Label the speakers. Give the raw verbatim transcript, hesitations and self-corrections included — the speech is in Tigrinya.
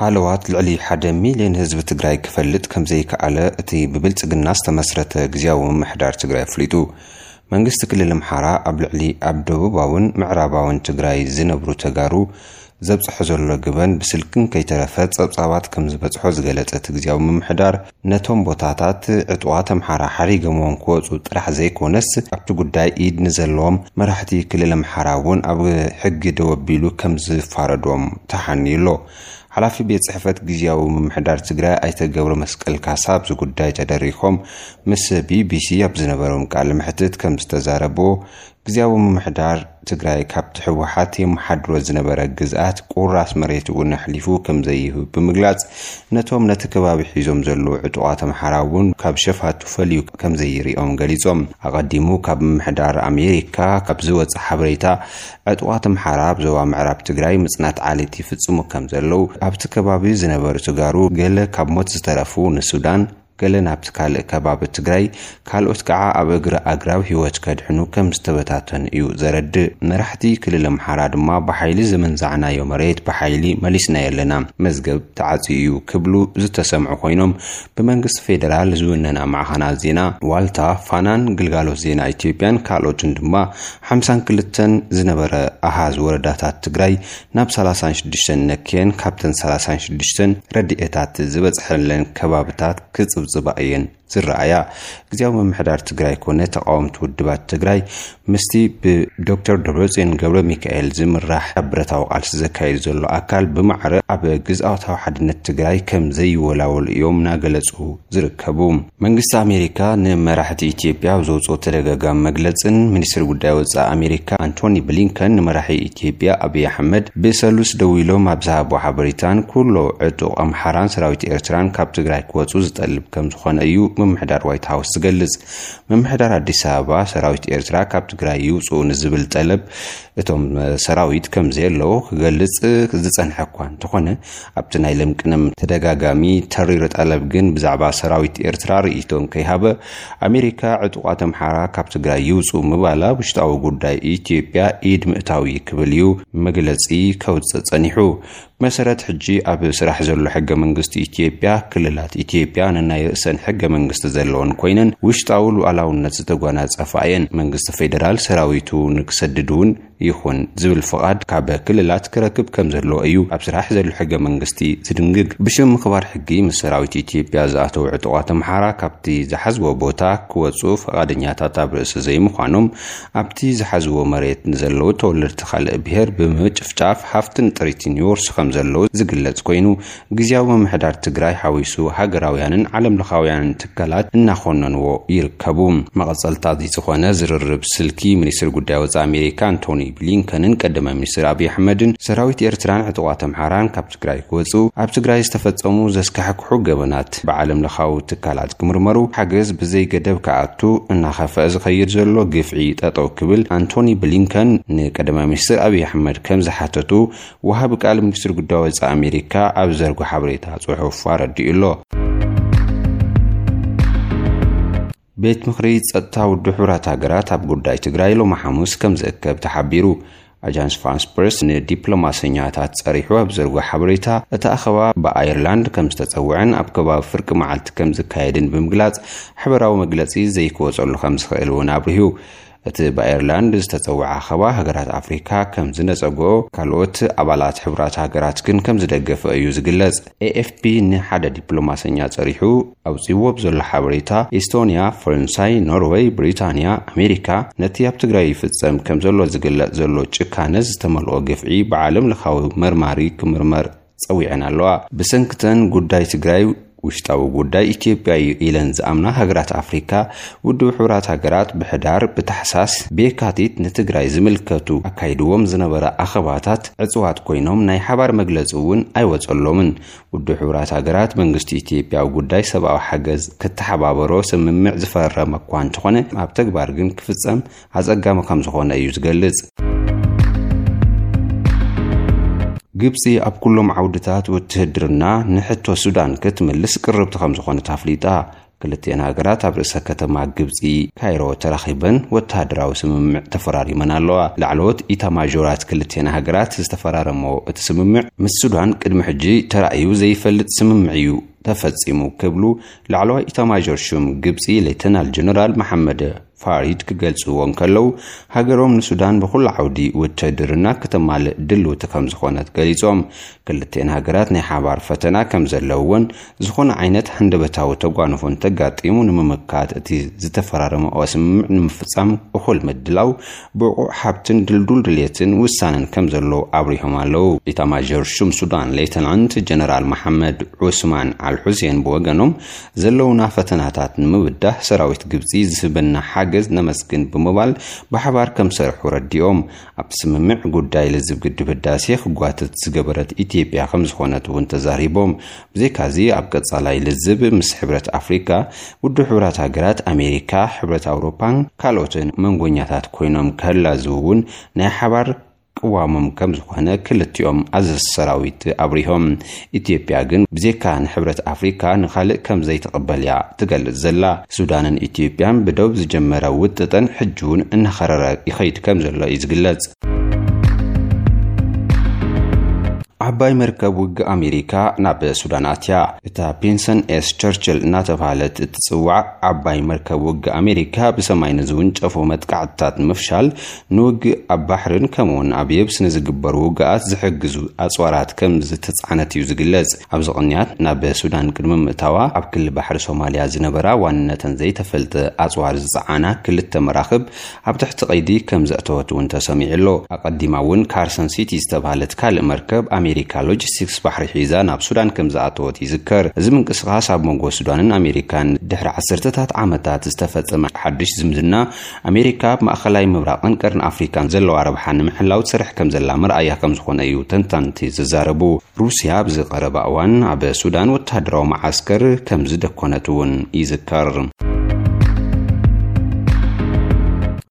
Speaker 1: حالوات لعلي حدا مليون هزب تجراي كفلت كم زي كعلى تي ببلت الناس تمسرت جزاو محدار تجراي فليتو منجست كل المحارة قبل علي عبدو باون معراباون تجراي زنبرو تجارو زبط حزر لجبن بسلكن كي ترفت صبصابات كم زبط حز جلت تجزاو محدار نتهم بطاطات عطوات محارة حريق مونكوز وطرح زي كونس عبتو قداي ايد نزلهم مرحتي كل المحراون ابو حق دوبيلو كم زفاردوم تحنيلو حلافي بيت صحفت جزياو محدار تجرا ايت جبر مسقل كاساب زو قداي تدريخهم مس بي بي سي ابزنبرهم قال محتت كم استزاربو جزياو محدار تجراي كاب تحوحات محدرو زنبره جزات قراس مريت ونحلفو كم زيه بمغلاص نتوم نتكباب حيزوم زلو عطوات محراون كاب شفات فليو كم زي ريوم غليصوم اقدمو كاب محدار امريكا كاب زوت حبريتا عطوات محراب زوا معراب تجراي مصنات عالتي فصمو كم زلو ابت كبابي زنبر تجارو قال كاب موت استرفو السودان قال نابت كال كباب تجراي كالوت كعا ابغر اغراو هيوت كدحنو كم استبتاتن يو زرد مرحتي كل المحراد ما بحيل زمن زعنا يومريت بحيلي مليسنا يلنا مزغب تعصيو كبلو زتسمع خوينم بمنجست فيدرال زوننا معخنا زينا والتا فانان غلغالو زينا ايثيوبيان كالوتن دما خمسين كلتن زنبره احاز ورداتات تجراي ناب ثلاثة وستين نكين كابتن ثلاثة وستين رديئتات زبصحلن كبابتات كصب زباين زرعيا جزاو محدار تجراي كونه تقاوم تودبات تجراي مستي بدكتور دبرزين غبر ميكائيل زمراح برتاو قالس زكاي زلو اكل بمعر اب جزاوتاو حدنت تجراي كم زي ولاول يومنا غلصو زركبو منግስት አሜሪካ ነመራህቲ ኢትዮጵያ ወዞጾ ተደጋጋም መግለጽን ሚኒስትር ጉዳይ ወጻ አሜሪካ አንቶኒ ብሊንከን ነመራሂ ኢትዮጵያ አብይ አህመድ በሰሉስ ደዊሎም አብዛቦ ሐበሪታን ኩሎ ዕጡ አምሐራን ሰራዊት ኤርትራን ካብ ትግራይ ወጹ ዝጠልብ ከም ዝኾነ እዩ ممحدار وايت هاوس تجلس ممحدار አዲስ አበባ ሰራዊት ኤርትራ ካብ ትግራይ ይውጹ ንዝብል ጠለብ እቶም ሰራዊት ከም ዘለው ክገልጽ ዝጸንሐኳን ተኾነ ኣብቲ ናይ ለምቅንም ተደጋጋሚ ተሪር ጠለብ ግን ብዛዕባ ሰራዊት ኤርትራ ርኢቶም ከይሃበ አሜሪካ ዕጡቋት አምሓራ ካብ ትግራይ ይውጹ ምባላ ብሽጣው ጉዳይ ኢትዮጵያ ኢድ ምእታዊ ክብልዩ መግለጺ ከውጽ ጸኒሑ مسرت حجي اب سراح زلو حق منغست ኢትዮጵያ ክልላት ኢትዮጵያ ናይ ርእሰን حق መንግስት ዘለውን ኮይነን ውሽጣውሉ አላውነት ዝተጓናጸፋየን መንግስት ፌደራል ሰራዊቱ ንክሰድዱን ይኹን ዝብል ፍቃድ ካብ ክልላት ክረክብ ከም ዘሎ እዩ ኣብ ስራህ ዘሎ حق መንግስቲ ዝድንግግ ብሽም ምኽባር ሕጊ መስራዊት ኢትዮጵያ ዘኣተው ዕጡቋት አምሓራ ካብቲ ዝሓዝዎ ቦታ ክወጹ ፈቃደኛታት ኣብ ርእሲ ዘይምዃኖም ኣብቲ ዝሓዝዎ መሬት ንዘለው ተወለድቲ ካልእ ብሄር ብምጭፍጫፍ ሃፍትን ጥሪትን ይወርስ ከም ዘሎ ዝግለጽ ኮይኑ ግዝያዊ መምሕዳር ትግራይ ሓዊሱ ሃገራውያንን ዓለም ለኻውያንን ትካላት እናኾነንዎ ይርከቡ መቐጸልታት ዝኾነ ዝርርብ ስልኪ ሚኒስትር ጉዳይ ወጻኢ አሜሪካ አንቶኒ ብሊንከንን ቀደመ ሚኒስትር አብይ አህመድን ሰራዊት ኤርትራን ዕጡቋት አምሓራን ካብ ትግራይ ክወጹ ኣብ ትግራይ ዝተፈጸሙ ዘስካሕኩ ገበናት በዓለም ለኻው ትካላት ክምርመሩ ሓገዝ ብዘይ ገደብ ከኣቱ እናኸፈ ዝኸይድ ዘሎ ግፍዒ ጠጠው ክብል አንቶኒ ብሊንከን ንቀደመ ሚኒስትር አብይ አህመድ ከም ዝሓተቱ ወሃብ ቃል ሚኒስትር ጉዳይ ወጻኢ አሜሪካ ኣብ ዘርጉ ሓበሬታ ጽሑፍ አረዲኡሎ ቤት ምኽሪ ጸጥታ ውድብ ሕብራት ሃገራት ኣብ ጉዳይ ትግራይ ሎ ማሐሙስ ከም ዘእከብ ተሓቢሩ አጃንስ ፍራንስ ፕሬስ ንዲፕሎማስያታት ጸሪሑ ኣብ ዘርጉ ሓበሬታ እተኣኸባ በአየርላንድ ከም ዝተጸውዐን ኣብ ከባቢ ፍርቂ መዓልቲ ከም ዝካየድን ብምግላጽ ሕብራዊ መግለጺ ዘይክወጸሉ ከም ዝኽእል እውን አብርሂዩ እቲ በአየርላንድ ዝተጸውዐ ኸባ ሃገራት አፍሪካ ከም ዝነጸግኦ ካልኦት አባላት ሕብራት ሃገራት ግን ከም ዝደገፈ እዩ ዝግለጽ ኤኤፍፒ ንሓደ ዲፕሎማስኛ ጸሪሑ ኣውጺዎ ብዘሎ ሓበሬታ ኤስቶኒያ ፈረንሳይ ኖርዌይ ብሪታንያ አሜሪካ ነቲ ኣብ ትግራይ ይፍጸም ከም ዘሎ ዝግለጽ ዘሎ ጭካነ ዝተመልኦ ግፍዒ ብዓለም ለኻዊ መርማሪ ክምርመር ጸዊዐን ኣለዋ ብሰንክተን ጉዳይ ትግራይ ውሽጣው ጉዳይ ኢትዮጵያ ኢለን ዝኣምና ሃገራት አፍሪካ ውድብ ሕብራት ሃገራት ብሕዳር ብታሕሳስ ቤካቲት ንትግራይ ዝምልከቱ አካይድዎም ዝነበረ አኸባታት ዕጽዋት ኮይኖም ናይ ሓባር መግለጽውን ኣይወጸሎምን ውድብ ሕብራት ሃገራት መንግስቲ ኢትዮጵያ ጉዳይ ሰብኣዊ ሓገዝ ከተሓባበሮ ስምምዕ ዝፈረመ እኳ እንተኾነ ኣብ ተግባር ግን ክፍጸም ኣጸጋሚ ከም ዝኾነ እዩ ዝገልጽ ግብጽ ኣብ ኩሎም ዓውድታት ወትህድርና ንሕቶ ሱዳን ክትምልስ ቅርብቲ ከም ዝኾነ ታፍሊጣ ክልቲአን ሃገራት ኣብ ርእሰ ከተማ ግብጺ ካይሮ ተራኺበን ወተሃደራዊ ስምምዕ ተፈራሪመን ኣለዋ ላዕለዎት ኢታማዦራት ክልቲአን ሃገራት ዝተፈራረሞ እቲ ስምምዕ ምስ ሱዳን ቅድሚ ሕጂ ተራእዩ ዘይፈልጥ ስምምዕ እዩ ተፈጺሙ ክብሉ ላዕለዋይ ኢታማዦር ሹም ግብጺ ሌተናል ጀነራል መሐመድ ፋሪድ ክገልጹዎን ከለው ሃገሮም ንሱዳን በኩል ዓውዲ ውትድርና ከተማልእ ድልውቲ ከም ዝኾነት ገሊጾም ክልቲአን ሃገራት ናይ ሓባር ፈተና ከም ዘለውን ዝኾነ ዓይነት ሃንደበታዊ ተጓንፎን ተጋጢሙ ንምምካት እቲ ዝተፈራረመ ስምምዕ ንምፍጻም እኹል ምድላው ብቑዕ ሓብትን ድልዱል ድልየትን ውሳነን ከም ዘሎ ኣብሪሆም ኣለው ኢታማዦር ሹም ሱዳን ሌተናንት ጀነራል መሐመድ ዑስማን አልሑሴን በወገኖም ዘለውና ፈተናታት ንምብዳህ ሰራዊት ግብጺ ዝስበና ገዝ ነመስግን በመባል በሐባር ከም ሰርሑ ረዲኦም ኣብ ስምምዕ ጉዳይ ለዝብ ግድብ ህዳሴ ክጓተት ዝገበረት ኢትዮጵያ ከም ዝኾነት እውን ተዛሪቦም ብዘይካዚ ኣብ ቀጻላይ ለዝብ ምስ ሕብረት አፍሪካ ውድብ ሕብረት ሃገራት አሜሪካ ሕብረት አውሮፓን ካልኦትን መንጎኛታት ኮይኖም ከላዝውን ናይ ሓባር قوامم كم زخانة كلتيوم عزز سراويت أبريهم إثيوبيا جن بزيكا نحبرة أفريقيا نخلق كم زي تقبليا تقل زلا سودان إثيوبيا بدوب زجمرة وتتن حجون إن خرر يخيط كم زلا يزقلت عباي مركب وج أمريكا ناب السودان أتيا إتا بينسون إس تشرشل ناتفعلت تسوع عباي مركب وج أمريكا بسماين زون شافوا متقعدات مفشل نوج أبحرن كمون أبيبس نزجبر وجات زحجزو أسوارات كم زتسعنت يزجلز أبزغنيات ناب السودان كرم متوا أب كل بحر سوماليا زنبرا وان تنزي تفلت أسوار زعانة كل التمراخب أب تحت قيدي كم زأتوت وانت سميع له أقدمون كارسون سيتي استبهلت كال مركب أمريكا أمريكا لوجستيكس بحر حيزان أب سودان كم زعتوت يذكر زمن قصاص أب منجو سودان أمريكان دحر عشرتات عامات استفدت مع حدش زمزنا أمريكا ما خلاي مبرقن كرن أفريكان زلوا عرب حن محلاو تسرح كم زلا مرأيها كم زخون أيو تنتن تزاربو روسيا بزقرب أوان أب سودان وتهدروا معسكر كم زد كونتون يذكر